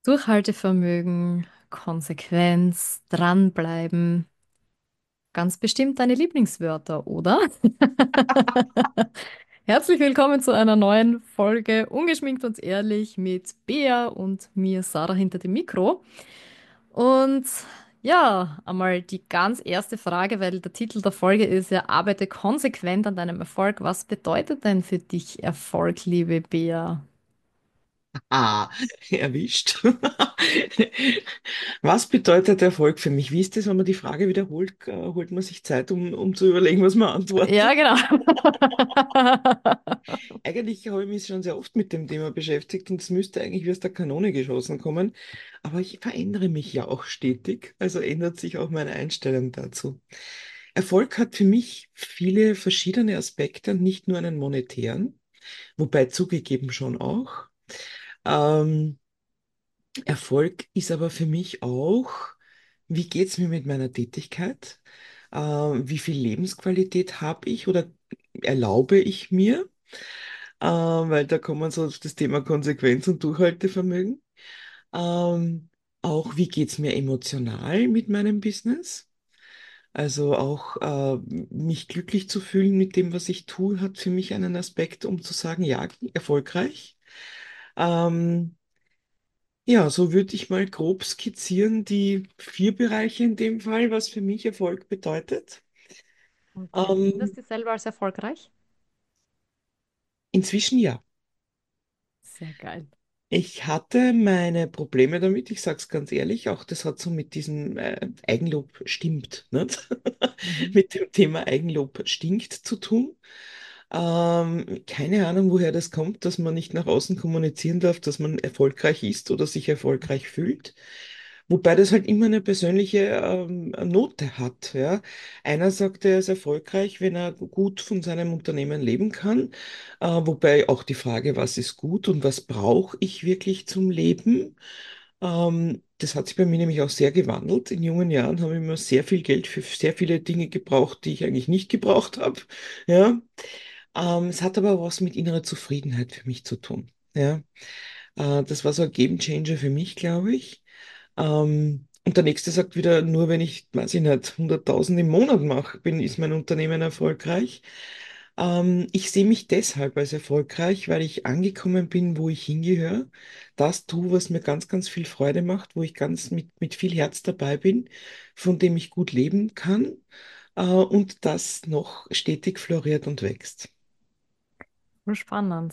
Durchhaltevermögen, Konsequenz, dranbleiben. Ganz bestimmt deine Lieblingswörter, oder? Herzlich willkommen zu einer neuen Folge Ungeschminkt und ehrlich mit Bea und mir, Sarah, hinter dem Mikro. Und ja, einmal die ganz erste Frage, weil der Titel der Folge ist ja, arbeite konsequent an deinem Erfolg. Was bedeutet denn für dich Erfolg, liebe Bea? Ah, erwischt. Was bedeutet Erfolg für mich? Wie ist das, wenn man die Frage wiederholt, holt man sich Zeit, um zu überlegen, was man Ja, antwortet? genau. Eigentlich habe ich mich schon sehr oft mit dem Thema beschäftigt und es müsste eigentlich wie aus der Kanone geschossen kommen. Aber ich verändere mich ja auch stetig, also ändert sich auch meine Einstellung dazu. Erfolg hat für mich viele verschiedene Aspekte und nicht nur einen monetären, wobei zugegeben schon auch. Ähm, Erfolg ist aber für mich auch, wie geht es mir mit meiner Tätigkeit? Wie viel Lebensqualität habe ich oder erlaube ich mir? Weil da kommt man so auf das Thema Konsequenz und Durchhaltevermögen. Ähm, Auch, wie geht es mir emotional mit meinem Business? Also auch mich glücklich zu fühlen mit dem, was ich tue, hat für mich einen Aspekt, um zu sagen, ja, erfolgreich. Ähm, Ja, so würde ich mal grob skizzieren, die vier Bereiche in dem Fall, was für mich Erfolg bedeutet. Und du Ähm, empfindest dich selber als erfolgreich? Inzwischen ja. Sehr geil. Ich hatte meine Probleme damit, ich sage es ganz ehrlich, auch das hat so mit diesem Eigenlob stimmt, nicht? Mhm. Mit dem Thema Eigenlob stinkt zu tun. Keine Ahnung, woher das kommt, dass man nicht nach außen kommunizieren darf, dass man erfolgreich ist oder sich erfolgreich fühlt. Wobei das halt immer eine persönliche Note hat. Ja? Einer sagt, er ist erfolgreich, wenn er gut von seinem Unternehmen leben kann. Wobei auch die Frage, was ist gut und was brauche ich wirklich zum Leben? Das hat sich bei mir nämlich auch sehr gewandelt. In jungen Jahren habe ich immer sehr viel Geld für sehr viele Dinge gebraucht, die ich eigentlich nicht gebraucht habe. Ja? Es hat aber was mit innerer Zufriedenheit für mich zu tun. Ja? Das war so ein Game Changer für mich, glaube ich. Und der nächste sagt wieder, nur wenn ich, weiß ich nicht, 100.000 im Monat mache, ist mein Unternehmen erfolgreich. Ich sehe mich deshalb als erfolgreich, weil ich angekommen bin, wo ich hingehöre. Das tue, was mir ganz, ganz viel Freude macht, wo ich ganz mit viel Herz dabei bin, von dem ich gut leben kann, und das noch stetig floriert und wächst. Voll spannend.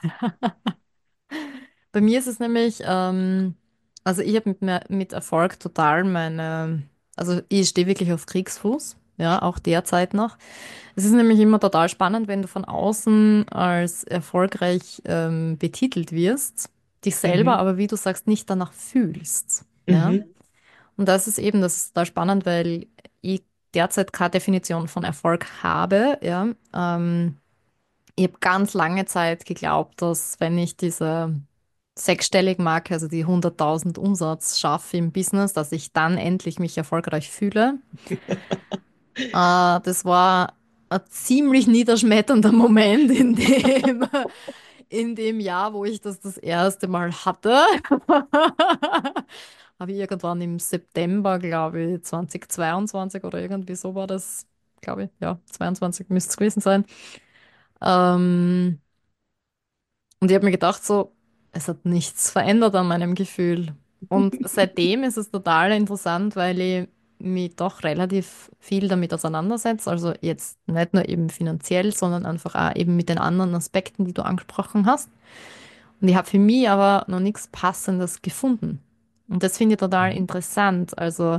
Bei mir ist es nämlich, also ich habe mit Erfolg total also ich stehe wirklich auf Kriegsfuß, ja, auch derzeit noch. Es ist nämlich immer total spannend, wenn du von außen als erfolgreich betitelt wirst, dich selber Mhm, aber, wie du sagst, nicht danach fühlst, ja. mhm, Und das ist total spannend, weil ich derzeit keine Definition von Erfolg habe, ja. Ich habe ganz lange Zeit geglaubt, dass wenn ich diese sechsstellige Marke, also die 100.000 Umsatz schaffe im Business, dass ich dann endlich mich erfolgreich fühle. Das war ein ziemlich niederschmetternder Moment in dem Jahr, wo ich das erste Mal hatte. Habe ich irgendwann im September, glaube ich, 2022 oder irgendwie so war das, glaube ich, ja, 22 müsste es gewesen sein. Ähm, Und ich habe mir gedacht, so, es hat nichts verändert an meinem Gefühl. Und seitdem ist es total interessant, weil ich mich doch relativ viel damit auseinandersetze. Also jetzt nicht nur eben finanziell, sondern einfach auch eben mit den anderen Aspekten, die du angesprochen hast. Und ich habe für mich aber noch nichts Passendes gefunden. Und das finde ich total interessant. Also,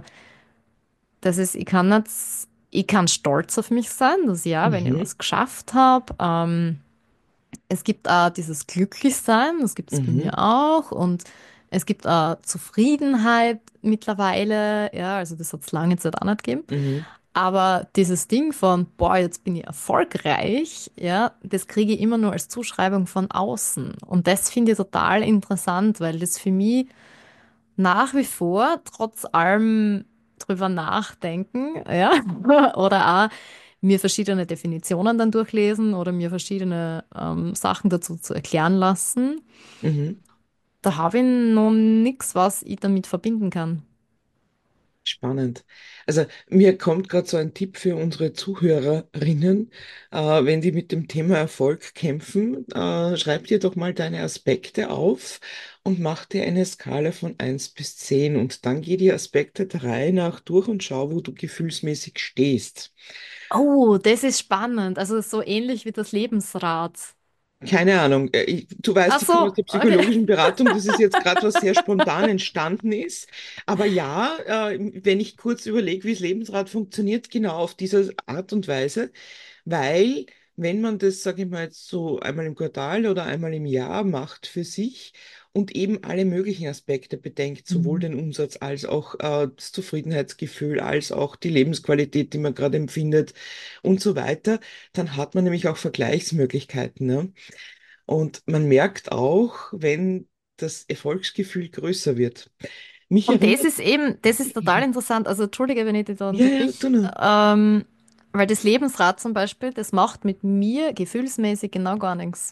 ich kann stolz auf mich sein, dass ja, wenn ich mhm, was geschafft habe, es gibt dieses Glücklichsein, das gibt es bei mhm, mir auch. Und es gibt Zufriedenheit mittlerweile. Ja, also das hat es lange Zeit auch nicht gegeben. mhm, Aber dieses Ding von, boah, jetzt bin ich erfolgreich, ja, das kriege ich immer nur als Zuschreibung von außen. Und das finde ich total interessant, weil das für mich nach wie vor, trotz allem drüber nachdenken, ja, oder auch mir verschiedene Definitionen dann durchlesen oder mir verschiedene Sachen dazu zu erklären lassen, mhm. da habe ich noch nichts, was ich damit verbinden kann. Spannend. Also mir kommt gerade so ein Tipp für unsere Zuhörerinnen, wenn die mit dem Thema Erfolg kämpfen, schreib dir doch mal deine Aspekte auf und mach dir eine Skala von 1 bis 10 und dann geh die Aspekte der Reihe nach durch und schau, wo du gefühlsmäßig stehst. Oh, das ist spannend. Also so ähnlich wie das Lebensrad. Keine Ahnung. Du weißt, Ach ich komme aus so, der okay. psychologischen Beratung. Das ist jetzt gerade was sehr spontan entstanden ist. Aber ja, wenn ich kurz überlege, wie das Lebensrad funktioniert, genau auf diese Art und Weise, weil wenn man das, sage ich mal, jetzt so einmal im Quartal oder einmal im Jahr macht für sich und eben alle möglichen Aspekte bedenkt, sowohl Mhm. den Umsatz als auch das Zufriedenheitsgefühl, als auch die Lebensqualität, die man gerade empfindet und so weiter, dann hat man nämlich auch Vergleichsmöglichkeiten, ne? Und man merkt auch, wenn das Erfolgsgefühl größer wird. Mich Und das erinnert, ist eben, das ist total interessant. Also entschuldige, wenn ich dich da ja, ja, unterbrich, du nur. weil das Lebensrad zum Beispiel, das macht mit mir gefühlsmäßig genau gar nichts.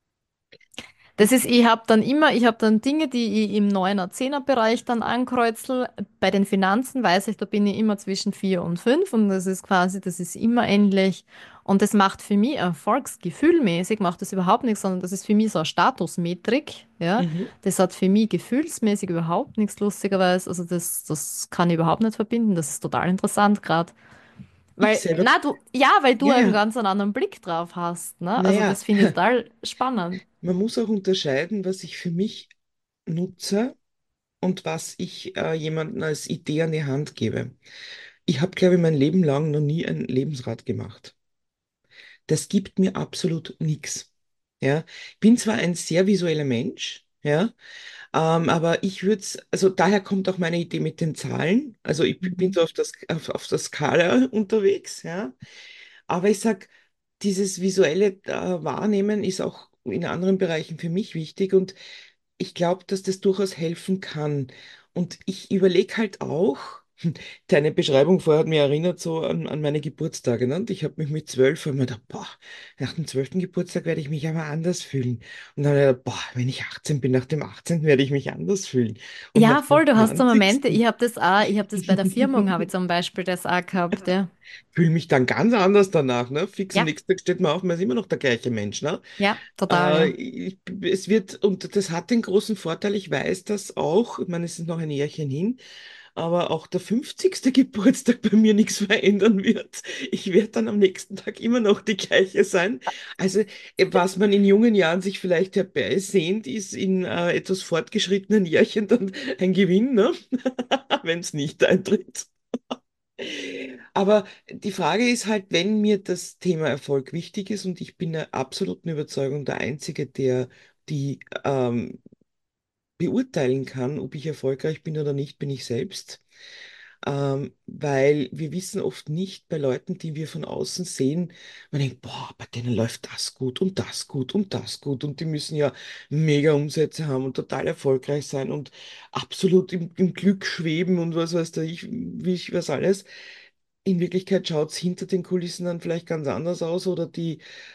Das ist, ich habe dann Dinge, die ich im 9er, 10er Bereich dann ankreuzel. Bei den Finanzen weiß ich, da bin ich immer zwischen 4 und 5 und das ist quasi, das ist immer ähnlich. Und das macht für mich erfolgsgefühlmäßig, macht das überhaupt nichts, sondern das ist für mich so eine Statusmetrik, ja. Mhm. Das hat für mich gefühlsmäßig überhaupt nichts, lustigerweise. Also das kann ich überhaupt nicht verbinden. Das ist total interessant gerade. Ich Weil, selber, na, ja, weil du ja, einen ja, ganz anderen Blick drauf hast, ne? Also naja, das finde ich total spannend. man muss auch unterscheiden, was ich für mich nutze und was ich jemandem als Idee an die Hand gebe. Ich habe, glaube ich, mein Leben lang noch nie ein Lebensrad gemacht. Das gibt mir absolut nichts. Ja, ich bin zwar ein sehr visueller Mensch, ja, aber ich würde es, also daher kommt auch meine Idee mit den Zahlen. Also ich bin Mhm. so auf der Skala unterwegs, ja. Aber ich sag, dieses visuelle Wahrnehmen ist auch in anderen Bereichen für mich wichtig und ich glaube, dass das durchaus helfen kann. Und ich überlege halt auch, deine Beschreibung vorher hat mich erinnert so an meine Geburtstage. Ne? Und ich habe mich mit 12 hab mir gedacht, boah, nach dem 12. Geburtstag werde ich mich aber anders fühlen. Und dann habe ich gedacht, boah, wenn ich 18 bin, nach dem 18. werde ich mich anders fühlen. Und nach Ja, dem voll, du hast so Momente. 20. Ich habe das bei der Firmung, habe ich zum Beispiel das auch gehabt, ja. fühle mich dann ganz anders danach. Ne? Fix am Ja, nächsten Tag steht man auf, man ist immer noch der gleiche Mensch. Ne? ja, total, ja. Es wird, und das hat den großen Vorteil, ich weiß das auch, ich meine, es ist noch ein Jährchen hin, aber auch der 50. Geburtstag bei mir nichts verändern wird. Ich werde dann am nächsten Tag immer noch die gleiche sein. Also, was man in jungen Jahren sich vielleicht herbeisehnt, ist in etwas fortgeschrittenen Jährchen dann ein Gewinn, ne? Wenn es nicht eintritt. Aber die Frage ist halt, wenn mir das Thema Erfolg wichtig ist und ich bin der absoluten Überzeugung der Einzige, der die beurteilen kann, ob ich erfolgreich bin oder nicht, bin ich selbst. Weil wir wissen oft nicht bei Leuten, die wir von außen sehen, man denkt, boah, bei denen läuft das gut und das gut und das gut und die müssen ja mega Umsätze haben und total erfolgreich sein und absolut im Glück schweben und was weiß ich, wie ich was alles. In Wirklichkeit schaut es hinter den Kulissen dann vielleicht ganz anders aus oder die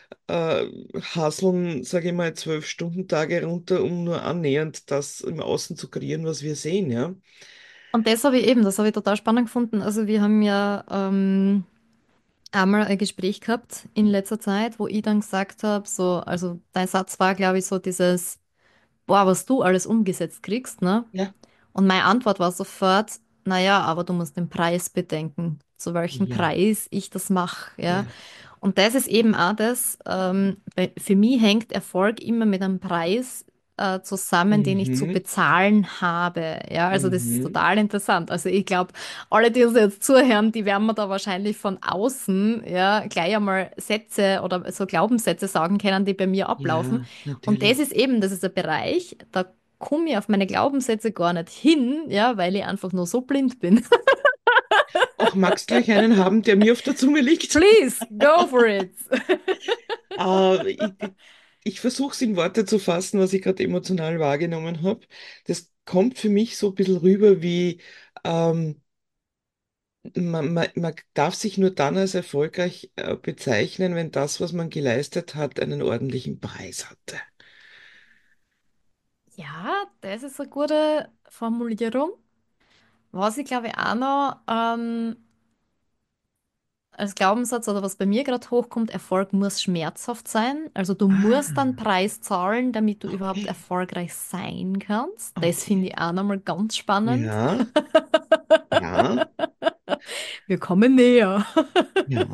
hasseln, sage ich mal, 12-Stunden-Tage runter, um nur annähernd das im Außen zu kreieren, was wir sehen, ja. Und das habe ich total spannend gefunden. Also wir haben ja einmal ein Gespräch gehabt in letzter Zeit, wo ich dann gesagt habe, so, also dein Satz war, glaube ich, so dieses, boah, was du alles umgesetzt kriegst, ne? Ja, Und meine Antwort war sofort, naja, aber du musst den Preis bedenken, zu welchem ja, Preis ich das mache, ja. ja. Und das ist eben auch das, für mich hängt Erfolg immer mit einem Preis zusammen, den ich zu Mhm, bezahlen habe. Ja, also das ist mhm, total interessant. Also ich glaube, alle, die uns jetzt zuhören, die werden mir da wahrscheinlich von außen ja gleich einmal Sätze oder so Glaubenssätze sagen können, die bei mir ablaufen. ja, Und das natürlich. ist eben, das ist ein Bereich, da komme ich auf meine Glaubenssätze gar nicht hin, ja, weil ich einfach nur so blind bin. Auch magst gleich einen haben, der mir auf der Zunge liegt. Please, go for it. Ich versuche es in Worte zu fassen, was ich gerade emotional wahrgenommen habe. Das kommt für mich so ein bisschen rüber wie, ähm, man darf sich nur dann als erfolgreich bezeichnen, wenn das, was man geleistet hat, einen ordentlichen Preis hatte. Ja, das ist eine gute Formulierung. Was ich glaube ich auch noch als Glaubenssatz oder was bei mir gerade hochkommt, Erfolg muss schmerzhaft sein. Also du musst dann Ah, Preis zahlen, damit du überhaupt okay, erfolgreich sein kannst. Das finde okay. ich auch nochmal ganz spannend. Ja, ja, Wir kommen näher. ja.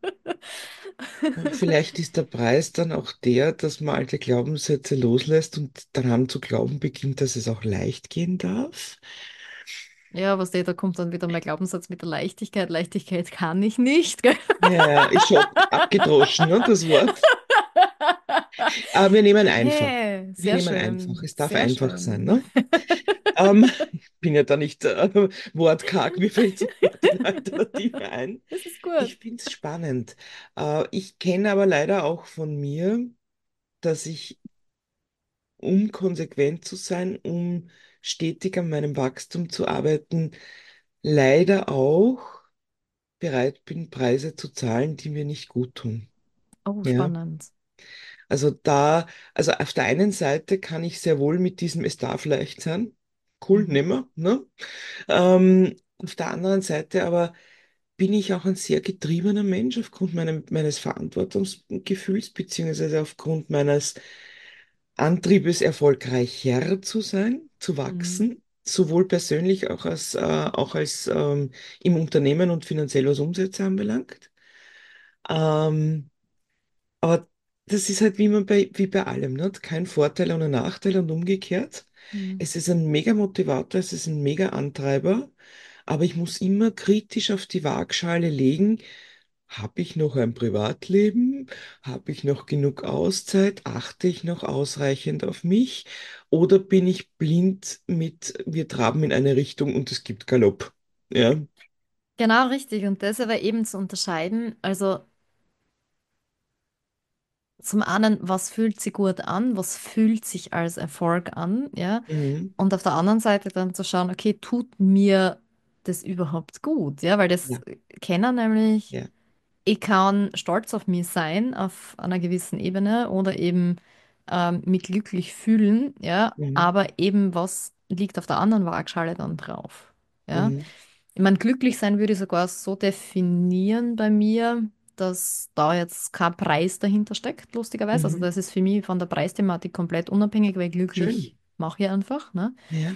Vielleicht ist der Preis dann auch der, dass man alte Glaubenssätze loslässt und daran zu glauben beginnt, dass es auch leicht gehen darf. Ja, was da kommt dann wieder mein Glaubenssatz mit der Leichtigkeit. Leichtigkeit kann ich nicht, gell? Ja, ja, ist schon abgedroschen, ne, das Wort. Aber wir nehmen einfach. Hey, Wir sehr nehmen einfach. schön, Es darf sehr einfach sein, schön. ne? Ich bin ja da nicht wortkarg, mir fällt sofort eine Alternative ein. Das ist gut. Ich finde es spannend. Ich kenne aber leider auch von mir, dass ich, um konsequent zu sein, um stetig an meinem Wachstum zu arbeiten, leider auch bereit bin, Preise zu zahlen, die mir nicht gut tun. Oh, Ja. spannend. Also da, also auf der einen Seite kann ich sehr wohl mit diesem Es darf leicht sein. Cool, Mhm. nehmen wir, ne? Auf der anderen Seite aber bin ich auch ein sehr getriebener Mensch aufgrund meines Verantwortungsgefühls, beziehungsweise aufgrund meines Antriebes, erfolgreicher zu sein, zu Mhm. wachsen, sowohl persönlich auch als im Unternehmen und finanziell was Umsätze anbelangt. Ähm, aber das ist halt wie bei allem, ne? Kein Vorteil ohne Nachteil und umgekehrt. Mhm. Es ist ein mega Motivator, es ist ein mega Antreiber, aber ich muss immer kritisch auf die Waagschale legen. Habe ich noch ein Privatleben? Habe ich noch genug Auszeit? Achte ich noch ausreichend auf mich? Oder bin ich blind mit, wir traben in eine Richtung und es gibt Galopp? Ja. Genau richtig. Und das aber eben zu unterscheiden, also zum einen, was fühlt sich gut an, was fühlt sich als Erfolg an, ja, Mhm. und auf der anderen Seite dann zu schauen, okay, tut mir das überhaupt gut, ja, weil das Ja, kennen nämlich, ja. ich kann stolz auf mich sein, auf einer gewissen Ebene oder eben mich glücklich fühlen, ja, Mhm. aber eben was liegt auf der anderen Waagschale dann drauf, ja. Mhm. Ich meine, glücklich sein würde ich sogar so definieren bei mir, dass da jetzt kein Preis dahinter steckt, lustigerweise. Also Mhm. das ist für mich von der Preisthematik komplett unabhängig, weil Schön. glücklich mache ich einfach, ne? Ja.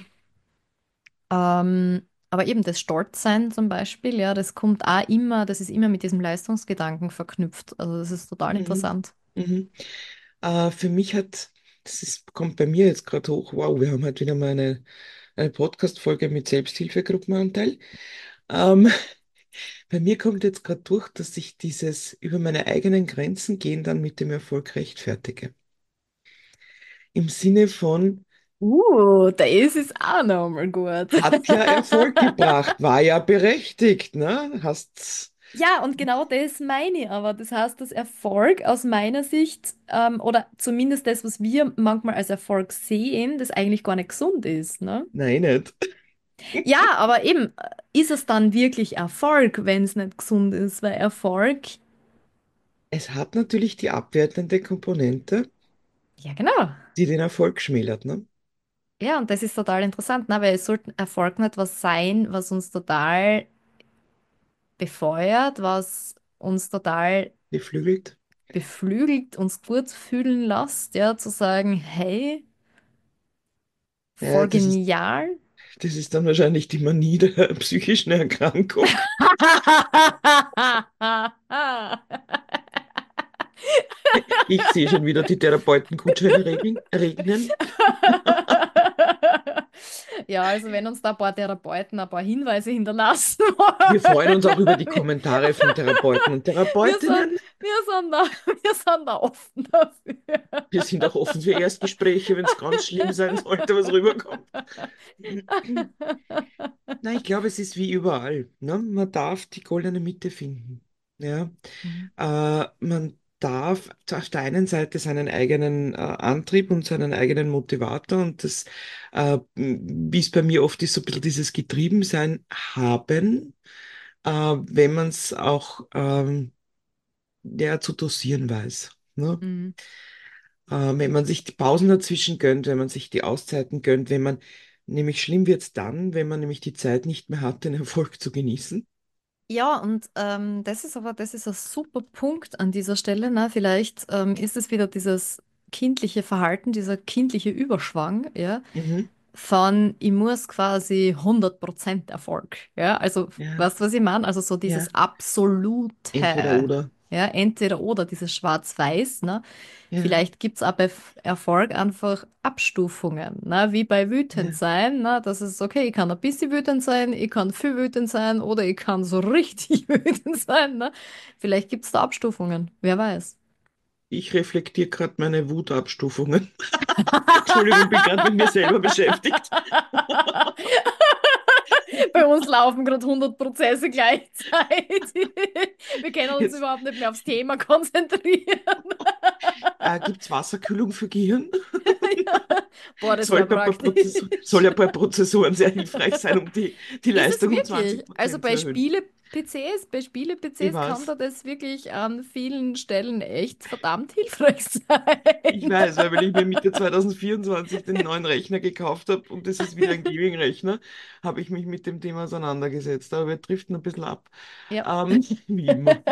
Aber eben das Stolzsein zum Beispiel, ja, das kommt auch immer, das ist immer mit diesem Leistungsgedanken verknüpft. Also das ist total Mhm. interessant. Mhm. Für mich kommt bei mir jetzt gerade hoch, wow, wir haben halt wieder mal eine Podcast-Folge mit Selbsthilfegruppenanteil. Ähm, Bei mir kommt jetzt gerade durch, dass ich dieses über meine eigenen Grenzen gehen dann mit dem Erfolg rechtfertige. Im Sinne von, Das ist auch nochmal gut. hat ja Erfolg gebracht, war ja berechtigt, ne? Ja, und genau das meine ich aber. Das heißt, dass Erfolg aus meiner Sicht, oder zumindest das, was wir manchmal als Erfolg sehen, das eigentlich gar nicht gesund ist, ne? Nein, nicht. Ja, aber eben, ist es dann wirklich Erfolg, wenn es nicht gesund ist? Weil Erfolg, Es hat natürlich die abwertende Komponente, ja, genau. die den Erfolg schmälert, ne? Ja, und das ist total interessant, ne? Weil es sollte Erfolg nicht was sein, was uns total befeuert, was uns total Geflügelt. beflügelt, uns gut fühlen lässt, ja, zu sagen, hey, Ja, voll genial. das ist dann wahrscheinlich die Manie der psychischen Erkrankung. Ich sehe schon wieder die Therapeutengutscheine regnen. Ja, also wenn uns da ein paar Therapeuten ein paar Hinweise hinterlassen Wir freuen uns auch über die wollen, Kommentare von Therapeuten und wir sind, Therapeutinnen. wir sind da offen dafür. Wir sind auch offen für Erstgespräche, wenn es ganz schlimm sein sollte, was rüberkommt. Na, ich glaube, es ist wie überall. Ne? Man darf die goldene Mitte finden. Ja? Mhm. Man darf auf der einen Seite seinen eigenen Antrieb und seinen eigenen Motivator und wie es bei mir oft ist, so ein bisschen dieses Getriebensein haben, wenn man es auch ja, zu dosieren weiß. Ne? Mhm. wenn man sich die Pausen dazwischen gönnt, wenn man sich die Auszeiten gönnt, wenn man, nämlich schlimm wird's dann, wenn man nämlich die Zeit nicht mehr hat, den Erfolg zu genießen. Ja, und das ist ein super Punkt an dieser Stelle. Ne? Vielleicht ist es wieder dieses kindliche Verhalten, dieser kindliche Überschwang, ja, Mhm. von ich muss quasi 100% Erfolg. Ja, also Ja, weißt du, was ich meine? Also so ja. dieses Entweder absolute, oder. ja, entweder oder, dieses Schwarz-Weiß, ne? Ja, Vielleicht gibt es auch bei Erfolg einfach Abstufungen, ne? Wie bei wütend ja. sein, ne? Das ist okay, ich kann ein bisschen wütend sein, ich kann viel wütend sein oder ich kann so richtig wütend sein, ne? Vielleicht gibt es da Abstufungen, wer weiß. Ich reflektiere gerade meine Wutabstufungen. Entschuldigung, bin gerade mit mir selber beschäftigt. Bei uns laufen gerade 100 Prozesse gleichzeitig. Wir können uns Jetzt überhaupt nicht mehr aufs Thema konzentrieren. gibt es Wasserkühlung für Gehirn? Ja. Boah, das wäre Soll praktisch. ja bei Prozessoren sehr hilfreich sein, um die Ist es Leistung um wirklich? Also 20% zu erhöhen. Bei Ich Spiele-PCs kann weiß. da das wirklich an vielen Stellen echt verdammt hilfreich Ich sein. weiß, weil ich mir Mitte 2024 den neuen Rechner gekauft habe und das ist wieder ein Gaming-Rechner, habe ich mich mit dem Thema auseinandergesetzt. Aber wir driften ein bisschen ab. Ja. Wie immer.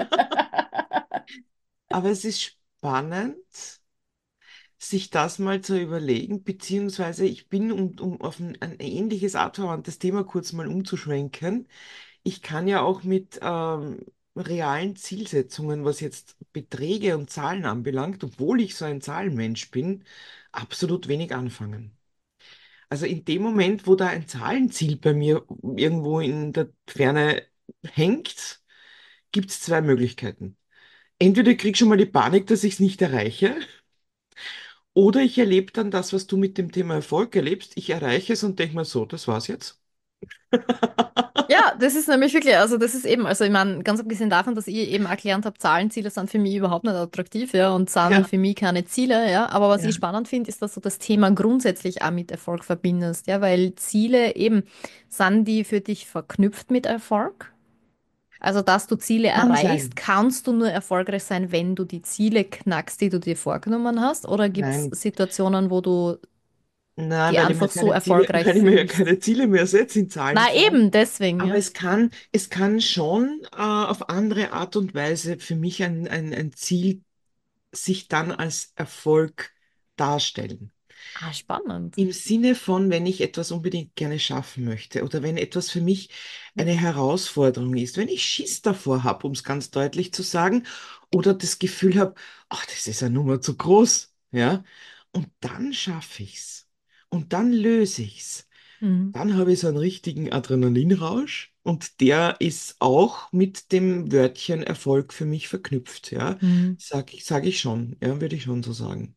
Aber es ist spannend, sich das mal zu überlegen, beziehungsweise ich bin, um auf ein ähnliches artverwandtes Thema kurz mal umzuschwenken, ich kann ja auch mit realen Zielsetzungen, was jetzt Beträge und Zahlen anbelangt, obwohl ich so ein Zahlenmensch bin, absolut wenig anfangen. Also in dem Moment, wo da ein Zahlenziel bei mir irgendwo in der Ferne hängt, gibt es zwei Möglichkeiten. Entweder ich kriege schon mal die Panik, dass ich es nicht erreiche, oder ich erlebe dann das, was du mit dem Thema Erfolg erlebst. Ich erreiche es und denke mir so, das war's jetzt. Ja, das ist nämlich wirklich, also das ist eben, also ich meine, ganz abgesehen davon, dass ich eben erklärt habe, Zahlenziele sind für mich überhaupt nicht attraktiv, ja, und sind Ja, für mich keine Ziele, ja. Aber was ich ja. spannend finde, ist, dass du das Thema grundsätzlich auch mit Erfolg verbindest, ja, weil Ziele eben, sind die für dich verknüpft mit Erfolg? Also, dass du Ziele Kann erreichst, sein. kannst du nur erfolgreich sein, wenn du die Ziele knackst, die du dir vorgenommen hast? Oder gibt es Nein, Situationen, wo du nein, die einfach so erfolgreich weil ich mir ja fühlst? keine Ziele mehr setze in Na Zahlenform. eben, deswegen, Aber ja. es kann schon auf andere Art und Weise für mich ein Ziel sich dann als Erfolg darstellen. Ah, spannend. Im Sinne von, wenn ich etwas unbedingt gerne schaffen möchte oder wenn etwas für mich eine Herausforderung ist, wenn ich Schiss davor habe, um es ganz deutlich zu sagen, oder das Gefühl habe, ach, das ist eine Nummer zu groß, ja, und dann schaffe ich's und dann löse ich's. Mhm. Dann habe ich so einen richtigen Adrenalinrausch und der ist auch mit dem Wörtchen Erfolg für mich verknüpft, ja, Mhm. sag ich schon, ja, würde ich schon so sagen.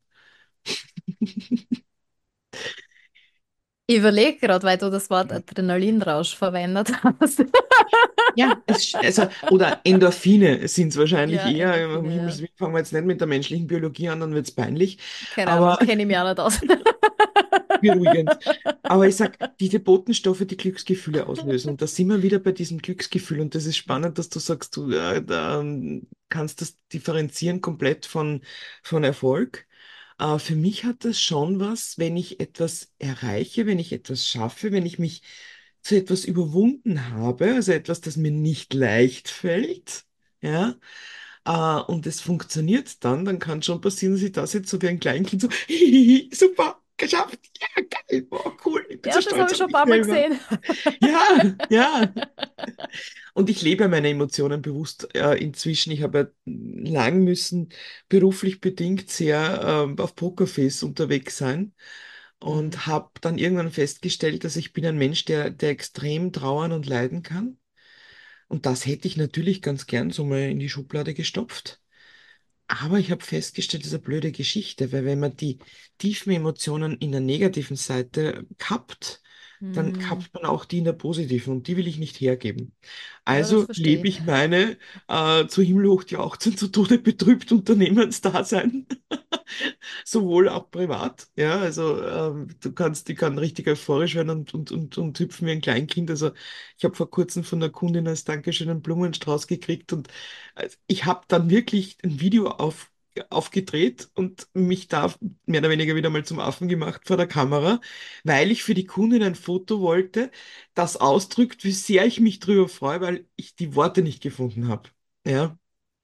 Ich überlege gerade, weil du das Wort Adrenalinrausch verwendet hast. Ja, also, oder Endorphine sind es wahrscheinlich Ja, eher. Um Endorphine, ja. Himmels Willen fangen wir jetzt nicht mit der menschlichen Biologie an, dann wird es peinlich. Keine Aber Ahnung, kenne ich mich auch nicht aus. beruhigend. Aber ich sag, diese Botenstoffe, die Glücksgefühle auslösen. Und da sind wir wieder bei diesem Glücksgefühl. Und das ist spannend, dass du sagst, du da, kannst das differenzieren komplett von Erfolg. Für mich hat das schon was, wenn ich etwas erreiche, wenn ich etwas schaffe, wenn ich mich zu etwas überwunden habe, also etwas, das mir nicht leicht fällt, ja, und es funktioniert dann kann schon passieren, dass ich da sitze so wie ein Kleinkind, so, hihihi, super, geschafft, ja, geil, boah, cool, ich bin so Ja, das stolz habe ich auf schon ein mich paar Mal selber. gesehen. Ja, ja. Und ich lebe ja meine Emotionen bewusst inzwischen. Ich habe ja lang müssen beruflich bedingt sehr auf Pokerface unterwegs sein Mhm. und habe dann irgendwann festgestellt, dass ich bin ein Mensch, der extrem trauern und leiden kann. Und das hätte ich natürlich ganz gern so mal in die Schublade gestopft. Aber ich habe festgestellt, das ist eine blöde Geschichte, weil wenn man die tiefen Emotionen in der negativen Seite kappt, dann Mhm. kappt man auch die in der positiven und die will ich nicht hergeben. Ja, das Also verstehe lebe ich. ich meine zu himmelhoch jauchzend, zu Tode betrübt Unternehmensdasein, sowohl auch privat. Ja, also die kann richtig euphorisch werden und hüpfen wie ein Kleinkind. Also ich habe vor kurzem von der Kundin als Dankeschön einen Blumenstrauß gekriegt und ich habe dann wirklich ein Video aufgedreht und mich da mehr oder weniger wieder mal zum Affen gemacht vor der Kamera, weil ich für die Kundin ein Foto wollte, das ausdrückt, wie sehr ich mich drüber freue, weil ich die Worte nicht gefunden habe. Ja.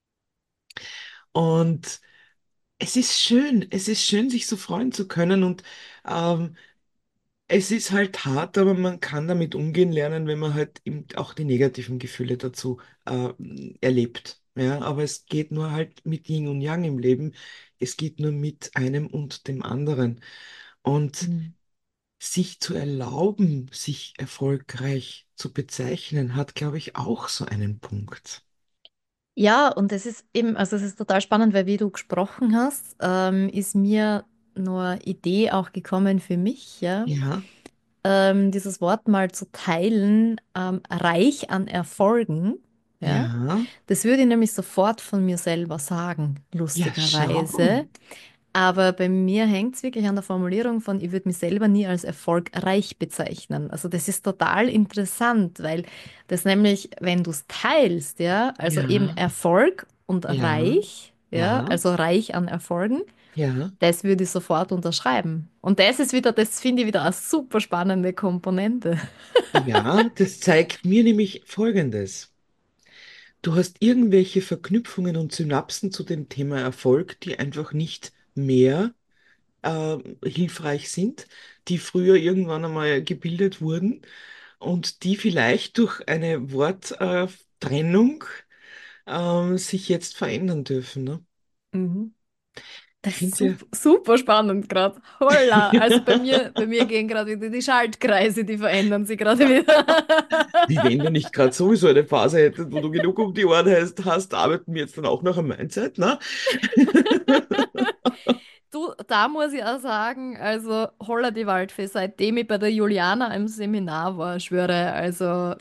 Und es ist schön, sich so freuen zu können und ähm, es ist halt hart, aber man kann damit umgehen lernen, wenn man halt eben auch die negativen Gefühle dazu äh, erlebt. Ja, aber es geht nur halt mit Yin und Yang im Leben. Es geht nur mit einem und dem anderen. Und Mhm. sich zu erlauben, sich erfolgreich zu bezeichnen, hat, glaube ich, auch so einen Punkt. Ja, und es ist eben, also es ist total spannend, weil wie du gesprochen hast, ist mir nur eine Idee auch gekommen für mich, ja, Ja, dieses Wort mal zu teilen, reich an Erfolgen, ja, ja, das würde ich nämlich sofort von mir selber sagen, ja, schau. lustigerweise. Aber bei mir hängt es wirklich an der Formulierung von, ich würde mich selber nie als erfolgreich bezeichnen. Also das ist total interessant, weil das nämlich, wenn du es teilst, ja, also eben Ja, Erfolg und ja, reich, ja, ja, also reich an Erfolgen, ja. das würde ich sofort unterschreiben. Und das ist wieder, das finde ich wieder eine super spannende Komponente. Ja, das zeigt mir nämlich Folgendes. Du hast irgendwelche Verknüpfungen und Synapsen zu dem Thema Erfolg, die einfach nicht mehr hilfreich sind, die früher irgendwann einmal gebildet wurden und die vielleicht durch eine Worttrennung sich jetzt verändern dürfen. Ne? Mhm. Ich Das ist finde super, super spannend gerade. Holla. Also bei mir gehen gerade wieder die Schaltkreise, die verändern sich gerade wieder. wie wenn du nicht gerade sowieso eine Phase hättest, wo du genug um die Ohren hast, arbeiten wir jetzt dann auch noch am Mindset, ne? Du, da muss ich auch sagen, also holla die Waldfee, seitdem ich bei der Juliana im Seminar war, schwöre, also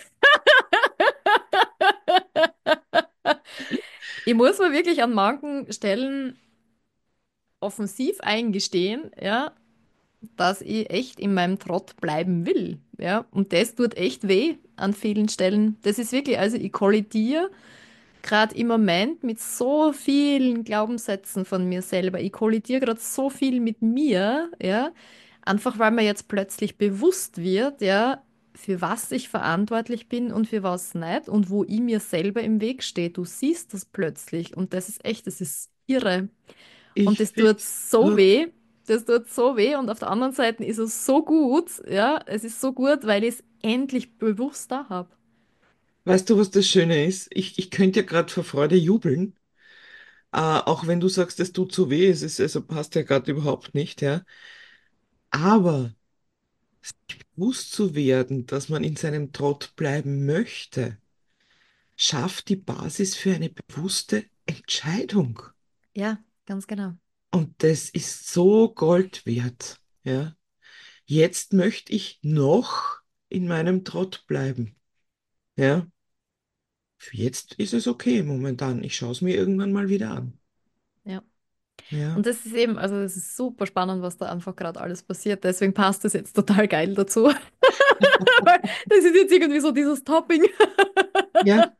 ich muss mir wirklich an manchen Stellen offensiv eingestehen, ja, dass ich echt in meinem Trott bleiben will, ja, und das tut echt weh an vielen Stellen. Das ist wirklich, also ich kollidiere gerade im Moment mit so vielen Glaubenssätzen von mir selber. Ich kollidiere gerade so viel mit mir, ja, einfach weil mir jetzt plötzlich bewusst wird, ja, für was ich verantwortlich bin und für was nicht und wo ich mir selber im Weg stehe. Du siehst das plötzlich und das ist echt, das ist irre. Und Ich das tut finde, so weh. Das tut so weh und auf der anderen Seite ist es so gut, ja, es ist so gut, weil ich es endlich bewusst da habe. weißt du, was das Schöne ist? Ich könnte ja gerade vor Freude jubeln, auch wenn du sagst, es tut so weh, es ist, also passt ja gerade überhaupt nicht, ja. Aber bewusst zu werden, dass man in seinem Trott bleiben möchte, schafft die Basis für eine bewusste Entscheidung. Ja, ganz genau. Und das ist so Gold wert, ja. Jetzt möchte ich noch in meinem Trott bleiben, ja. Für jetzt ist es okay momentan. Ich schaue es mir irgendwann mal wieder an. Ja. Ja, Und das ist eben, also das ist super spannend, was da einfach gerade alles passiert. Deswegen passt das jetzt total geil dazu. Weil das ist jetzt irgendwie so dieses Topping. ja.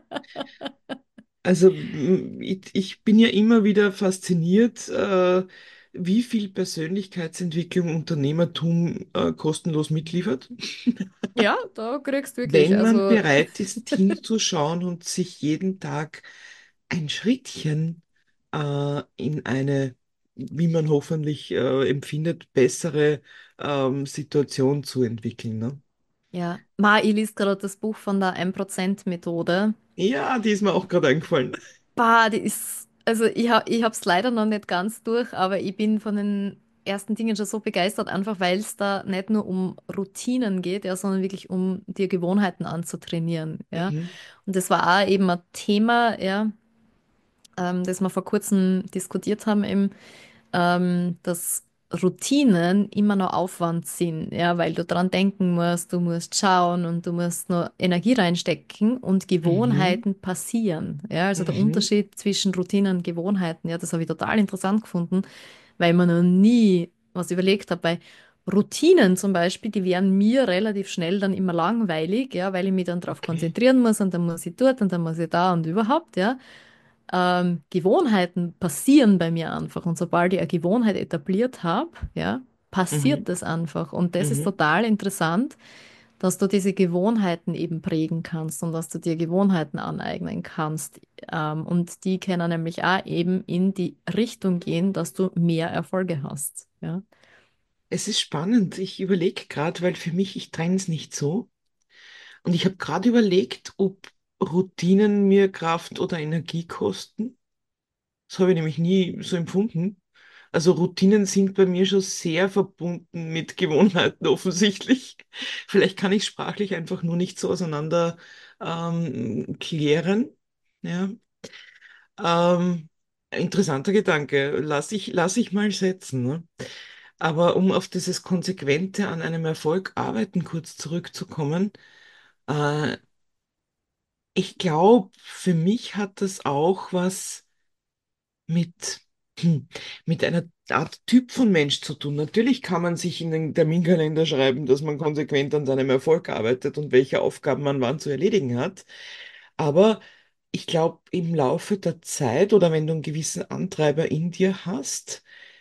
Also ich bin ja immer wieder fasziniert, wie viel Persönlichkeitsentwicklung Unternehmertum kostenlos mitliefert, Ja, da kriegst du wirklich, wenn man also bereit ist, hinzuschauen und sich jeden Tag ein Schrittchen in eine, wie man hoffentlich empfindet, bessere Situation zu entwickeln. Ne? ja. Ma, ich lese gerade das Buch von der 1%-Methode. Ja, die ist mir auch gerade eingefallen. Bah, die ist, also ich habe es leider noch nicht ganz durch, aber ich bin von den ersten Dingen schon so begeistert, einfach weil es da nicht nur um Routinen geht, ja, sondern wirklich um dir Gewohnheiten anzutrainieren, ja. Mhm. Und das war auch eben ein Thema, ja, das wir vor kurzem diskutiert haben, eben, dass Routinen immer noch Aufwand sind, ja, weil du dran denken musst, du musst schauen und du musst nur Energie reinstecken und Mhm. Gewohnheiten passieren. Ja, also der Mhm. Unterschied zwischen Routinen und Gewohnheiten, ja, das habe ich total interessant gefunden, weil man noch nie was überlegt habe. Bei Routinen zum Beispiel, die wären mir relativ schnell dann immer langweilig, ja, weil ich mich dann darauf Okay. konzentrieren muss und dann muss ich dort und dann muss ich da und überhaupt, ja. Gewohnheiten passieren bei mir einfach. Und sobald ich eine Gewohnheit etabliert habe, ja, passiert Mhm. das einfach. Und das ist Mhm. total interessant, dass du diese Gewohnheiten eben prägen kannst und dass du dir Gewohnheiten aneignen kannst. Und die können nämlich auch eben in die Richtung gehen, dass du mehr Erfolge hast. Ja. Es ist spannend. Ich überlege gerade, weil für mich, ich trenne es nicht so. Und ich habe gerade überlegt, ob Routinen mir Kraft oder Energie kosten. Das habe ich nämlich nie so empfunden. Also Routinen sind bei mir schon sehr verbunden mit Gewohnheiten offensichtlich. Vielleicht kann ich sprachlich einfach nur nicht so auseinander klären. Ja. Interessanter Gedanke. Lass ich mal setzen. Ne? Aber um auf dieses Konsequente an einem Erfolg arbeiten kurz zurückzukommen, äh, ich glaube, für mich hat das auch was mit, mit einer Art Typ von Mensch zu tun. Natürlich kann man sich in den Terminkalender schreiben, dass man konsequent an seinem Erfolg arbeitet und welche Aufgaben man wann zu erledigen hat. Aber ich glaube, im Laufe der Zeit oder wenn du einen gewissen Antreiber in dir hast,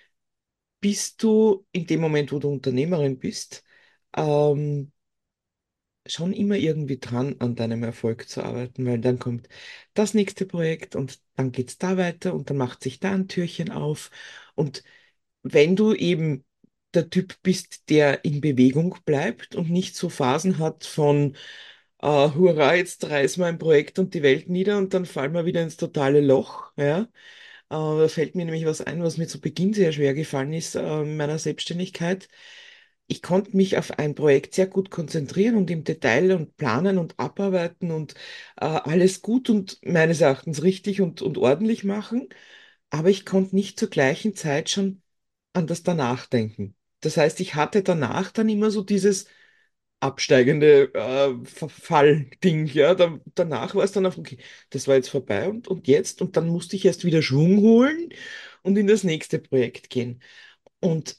bist du in dem Moment, wo du Unternehmerin bist, ähm, schon immer irgendwie dran, an deinem Erfolg zu arbeiten, weil dann kommt das nächste Projekt und dann geht's da weiter und dann macht sich da ein Türchen auf. Und wenn du eben der Typ bist, der in Bewegung bleibt und nicht so Phasen hat von Hurra, jetzt reißen wir ein Projekt und die Welt nieder und dann fallen wir wieder ins totale Loch, ja. Da fällt mir nämlich was ein, was mir zu Beginn sehr schwer gefallen ist, in meiner Selbstständigkeit. Ich konnte mich auf ein Projekt sehr gut konzentrieren und im Detail und planen und abarbeiten und alles gut und meines Erachtens richtig und ordentlich machen. Aber ich konnte nicht zur gleichen Zeit schon an das danach denken. Das heißt, ich hatte danach dann immer so dieses absteigende Verfall-Ding, ja. Danach war es dann auf, okay, das war jetzt vorbei und jetzt und dann musste ich erst wieder Schwung holen und in das nächste Projekt gehen. Und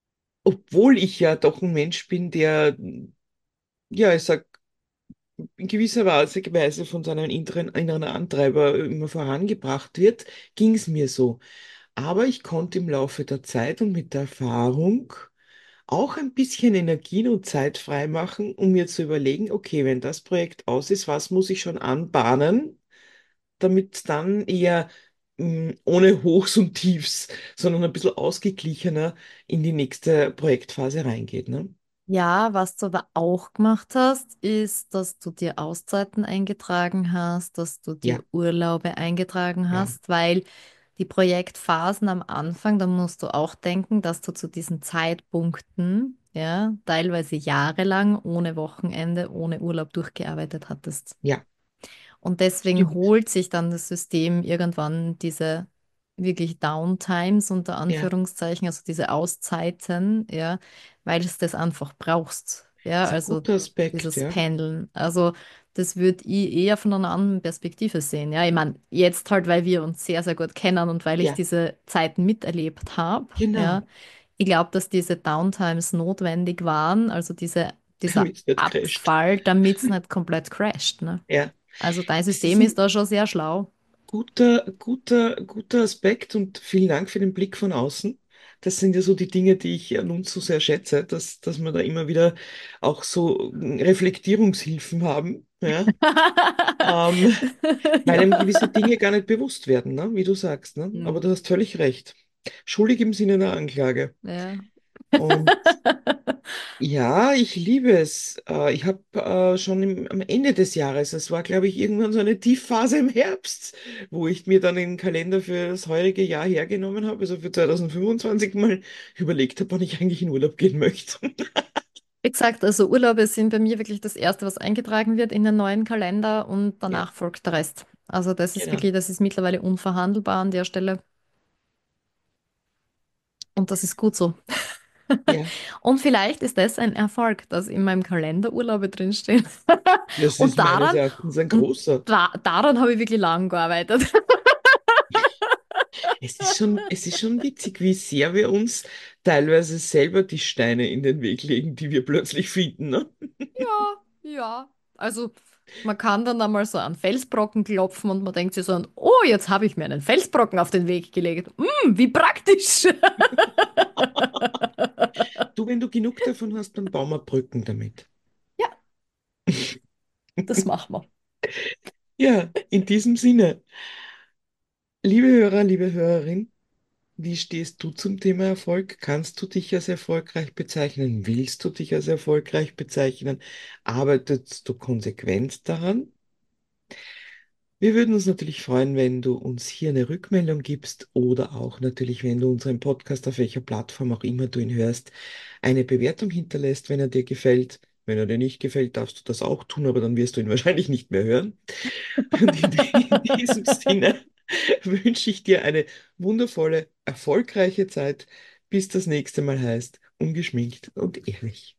obwohl ich ja doch ein Mensch bin, der, ja, ich sag, in gewisser Weise von seinem inneren Antreiber immer vorangebracht wird, ging es mir so. Aber ich konnte im Laufe der Zeit und mit der Erfahrung auch ein bisschen Energien und Zeit freimachen, um mir zu überlegen, okay, wenn das Projekt aus ist, was muss ich schon anbahnen, damit es dann eher ohne Hochs und Tiefs, sondern ein bisschen ausgeglichener in die nächste Projektphase reingeht, ne? Ja, was du aber auch gemacht hast, ist, dass du dir Auszeiten eingetragen hast, dass du dir Ja, Urlaube eingetragen ja, hast, weil die Projektphasen am Anfang, da musst du auch denken, dass du zu diesen Zeitpunkten, ja, teilweise jahrelang ohne Wochenende, ohne Urlaub durchgearbeitet hattest. ja, Und deswegen stimmt. holt sich dann das System irgendwann diese wirklich Downtimes unter Ja, Anführungszeichen, also diese Auszeiten, ja, weil es das einfach brauchst. Ja, ist ein also guter Aspekt, dieses ja. Pendeln. Also das würde ich eher von einer anderen Perspektive sehen. Ja, ich meine, jetzt halt, weil wir uns sehr, sehr gut kennen und weil ich Ja, diese Zeiten miterlebt habe, ja, genau, ich glaube, dass diese Downtimes notwendig waren, also dieser damit es nicht crasht. Abfall, damit es nicht komplett crasht, ne? Ja, Also dein das ist System ist ein da schon sehr schlau. guter Aspekt und vielen Dank für den Blick von außen. Das sind ja so die Dinge, die ich an uns so sehr schätze, dass wir da immer wieder auch so Reflektierungshilfen haben, ja, ähm, weil Ja. einem gewisse Dinge gar nicht bewusst werden, ne, wie du sagst, ne? Aber Hm. du hast völlig recht. Schuldig im Sinne der Anklage. Ja. Und ja, ich liebe es. Ich habe schon am Ende des Jahres, es war, glaube ich, irgendwann so eine Tiefphase im Herbst, wo ich mir dann den Kalender für das heurige Jahr hergenommen habe, also für 2025 mal überlegt habe, wann ich eigentlich in Urlaub gehen möchte. Wie gesagt, also Urlaube sind bei mir wirklich das Erste, was eingetragen wird in den neuen Kalender und Ja, danach folgt der Rest. Also das ist genau. wirklich, das ist mittlerweile unverhandelbar an der Stelle und das ist gut so. Ja, Und vielleicht ist das ein Erfolg, dass in meinem Kalender Urlaube drinstehen. das ist Und meines daran, Erachtens ein und großer. daran habe ich wirklich lang gearbeitet. Es ist schon witzig, wie sehr wir uns teilweise selber die Steine in den Weg legen, die wir plötzlich finden, ne? Ja, ja. Also man kann dann einmal so an Felsbrocken klopfen und man denkt sich so, oh, jetzt habe ich mir einen Felsbrocken auf den Weg gelegt. Wie praktisch. Du, wenn du genug davon hast, dann bauen wir Brücken damit. Ja, das machen wir. Ja, in diesem Sinne, liebe Hörer, liebe Hörerin, wie stehst du zum Thema Erfolg? Kannst du dich als erfolgreich bezeichnen? Willst du dich als erfolgreich bezeichnen? Arbeitest du konsequent daran? Wir würden uns natürlich freuen, wenn du uns hier eine Rückmeldung gibst oder auch natürlich, wenn du unseren Podcast auf welcher Plattform auch immer du ihn hörst, eine Bewertung hinterlässt, wenn er dir gefällt. Wenn er dir nicht gefällt, darfst du das auch tun, aber dann wirst du ihn wahrscheinlich nicht mehr hören. Und in diesem Sinne wünsche ich dir eine wundervolle, erfolgreiche Zeit, bis das nächste Mal heißt, ungeschminkt und ehrlich.